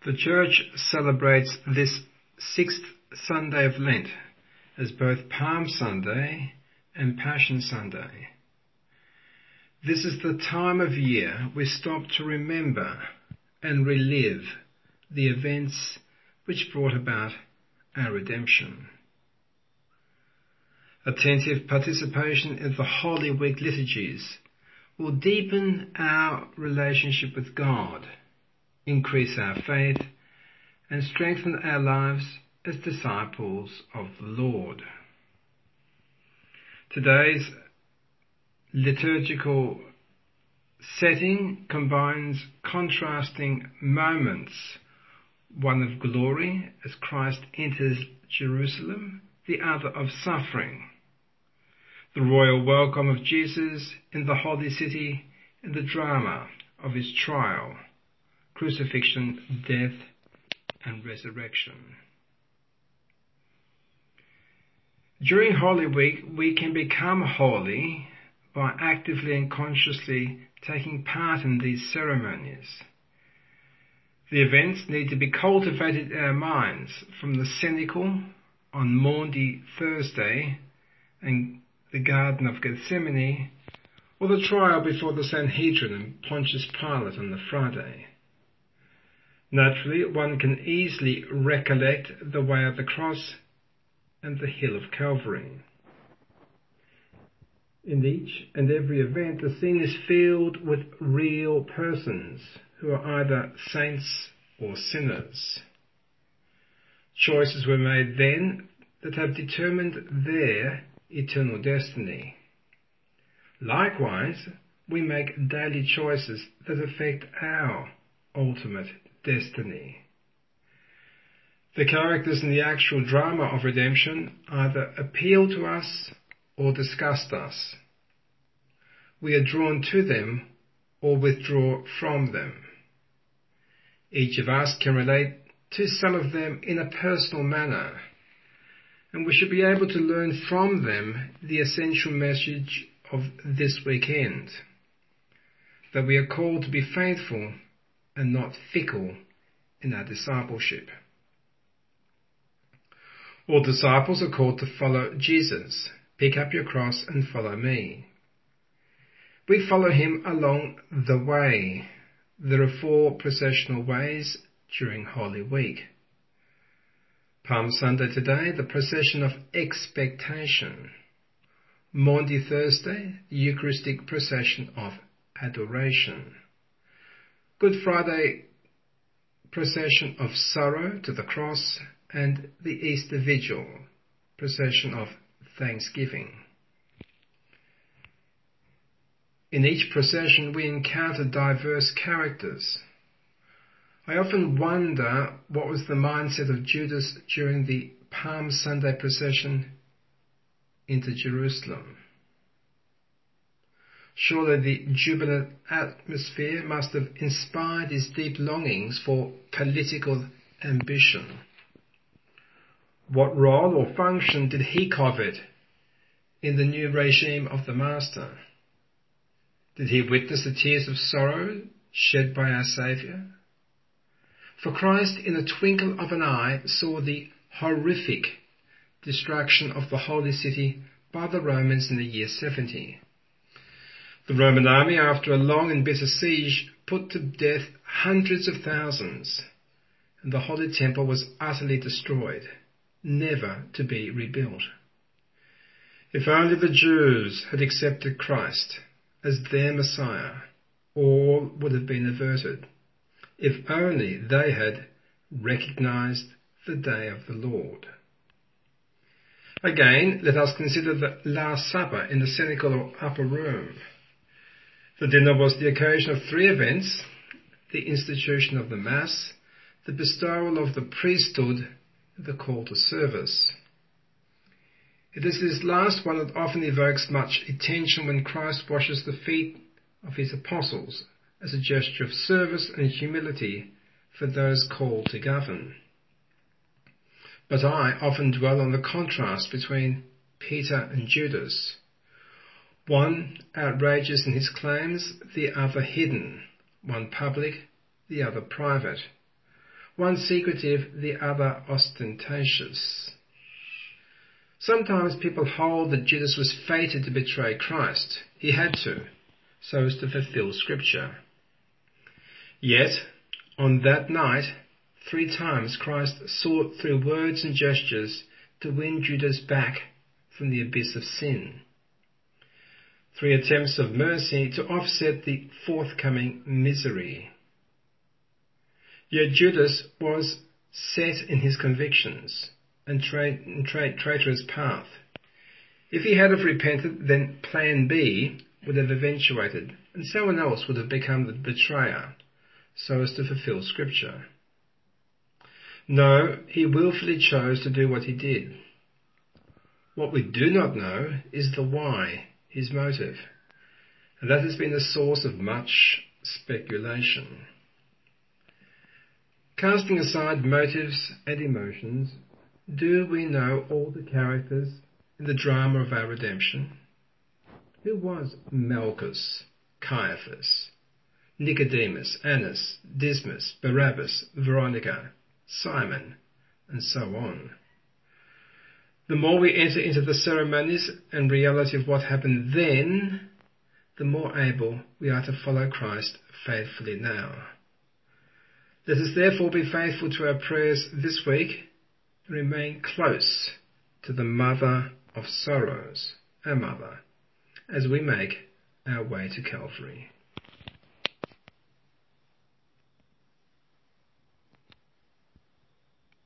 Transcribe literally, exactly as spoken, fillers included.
The Church celebrates this sixth Sunday of Lent as both Palm Sunday and Passion Sunday. This is the time of year we stop to remember and relive the events which brought about our redemption. Attentive participation in the Holy Week liturgies will deepen our relationship with God, increase our faith, and strengthen our lives as disciples of the Lord. Today's liturgical setting combines contrasting moments, one of glory as Christ enters Jerusalem, the other of suffering. The royal welcome of Jesus in the holy city and the drama of his trial, crucifixion, death, and resurrection. During Holy Week, we can become holy by actively and consciously taking part in these ceremonies. The events need to be cultivated in our minds, from the cenacle on Maundy Thursday and the Garden of Gethsemane, or the trial before the Sanhedrin and Pontius Pilate on the Friday. Naturally, one can easily recollect the way of the cross and the hill of Calvary. In each and every event, the scene is filled with real persons who are either saints or sinners. Choices were made then that have determined their eternal destiny. Likewise, we make daily choices that affect our ultimate destiny. The characters in the actual drama of redemption either appeal to us or disgust us. We are drawn to them or withdraw from them. Each of us can relate to some of them in a personal manner, and we should be able to learn from them the essential message of this weekend, that we are called to be faithful and not fickle in our discipleship. All disciples are called to follow Jesus. Pick up your cross and follow me. We follow him along the way. There are four processional ways during Holy Week. Palm Sunday today, the procession of expectation. Maundy Thursday, the Eucharistic procession of adoration. Good Friday, procession of sorrow to the cross, and the Easter Vigil, procession of thanksgiving. In each procession we encounter diverse characters. I often wonder what was the mindset of Judas during the Palm Sunday procession into Jerusalem. Surely the jubilant atmosphere must have inspired his deep longings for political ambition. What role or function did he covet in the new regime of the Master? Did he witness the tears of sorrow shed by our Saviour? For Christ, in a twinkle of an eye, saw the horrific destruction of the holy city by the Romans in the year seventy. The Roman army, after a long and bitter siege, put to death hundreds of thousands, and the Holy Temple was utterly destroyed, never to be rebuilt. If only the Jews had accepted Christ as their Messiah, all would have been averted. If only they had recognized the day of the Lord. Again, let us consider the Last Supper in the cenacle or upper room. The dinner was the occasion of three events: the institution of the Mass, the bestowal of the priesthood, and the call to service. It is this last one that often evokes much attention when Christ washes the feet of his apostles as a gesture of service and humility for those called to govern. But I often dwell on the contrast between Peter and Judas. One outrageous in his claims, the other hidden, one public, the other private. one secretive, the other ostentatious. Sometimes people hold that Judas was fated to betray Christ. He had to, so as to fulfill Scripture. Yet, on that night, three times Christ sought through words and gestures to win Judas back from the abyss of sin. Three attempts of mercy to offset the forthcoming misery. Yet Judas was set in his convictions and tra- tra- traitorous path. If he had have repented, then plan B would have eventuated, and someone else would have become the betrayer, so as to fulfill Scripture. No, he willfully chose to do what he did. What we do not know is the why, his motive, and that has been the source of much speculation. Casting aside motives and emotions, do we know all the characters in the drama of our redemption? Who was Malchus, Caiaphas, Nicodemus, Annas, Dismas, Barabbas, Veronica, Simon, and so on? The more we enter into the ceremonies and reality of what happened then, the more able we are to follow Christ faithfully now. Let us therefore be faithful to our prayers this week and remain close to the Mother of Sorrows, our Mother, as we make our way to Calvary.